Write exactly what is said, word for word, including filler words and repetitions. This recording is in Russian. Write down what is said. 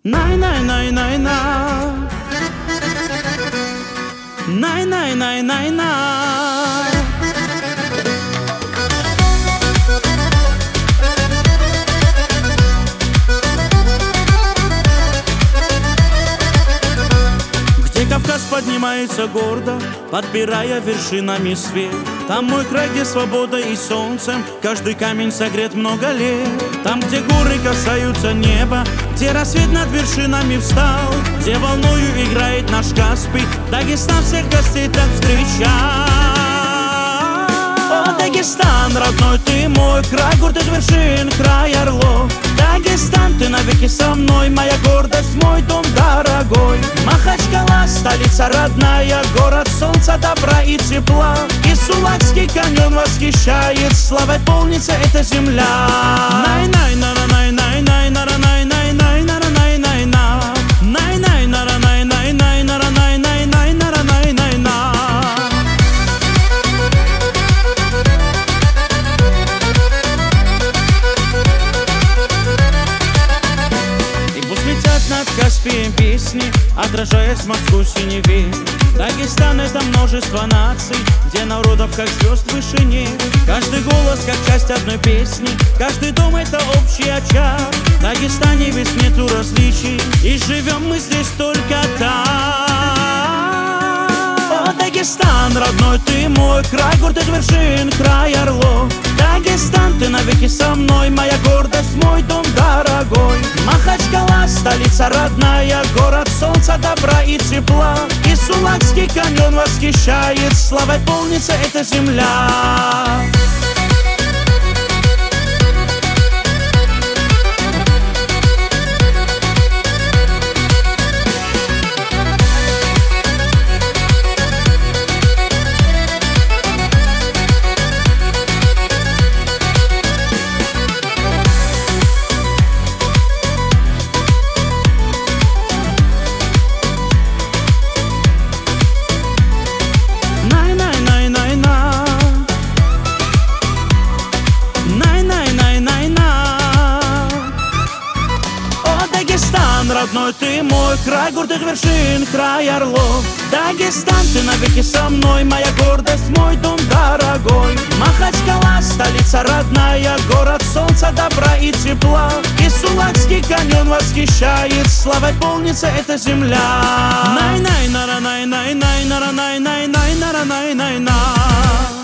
Най най най най на Най най най най на Где Кавказ поднимается гордо, подпирая вершинами свет. Там мой край, где свобода и солнцем каждый камень согрет много лет. Там, где горы касаются неба, где рассвет над вершинами встал, где волною играет наш Каспий, Дагестан всех гостей так встречал. О, Дагестан, родной ты мой край, гордый вершин, край орлов. Дагестан, ты навеки со мной, моя гордость, мой дом дорогой. Махачкала, столица родная, город солнца, добра и тепла. И Сулакский каньон восхищает, славой полнится эта земля. Най-най, на-на-най, най-най, на-на-най, най-най, на-на-най, най-на. Най-най, на-на-най, най-най, на-на-най, най-най, на-на-най, най-на. Над Каспием песни, отражаясь в морской синеве. Дагестан — это множество наций, где народов как звезд в вышине. Каждый голос как часть одной песни, каждый дом — это общий очаг. В Дагестане ведь нету различий, и живем мы здесь только так. О, Дагестан, родной ты мой край, гордый вершин, край орлов. Дагестан, ты навеки со мной, моя гордость, мой дом дорогой. Махачкала, столица родная, город солнца, добра и тепла. И Сулакский каньон восхищает, славой полнится эта земля. Родной ты мой край, гордых вершин, край орлов. Дагестан, ты навеки со мной, моя гордость, мой дом дорогой. Махачкала, столица родная, город солнца, добра и тепла. И Сулакский каньон восхищает, славой полнится эта земля. Най-най, на-ра-най, най-най, на-ра-най, най-най, на-ра-най, най-на.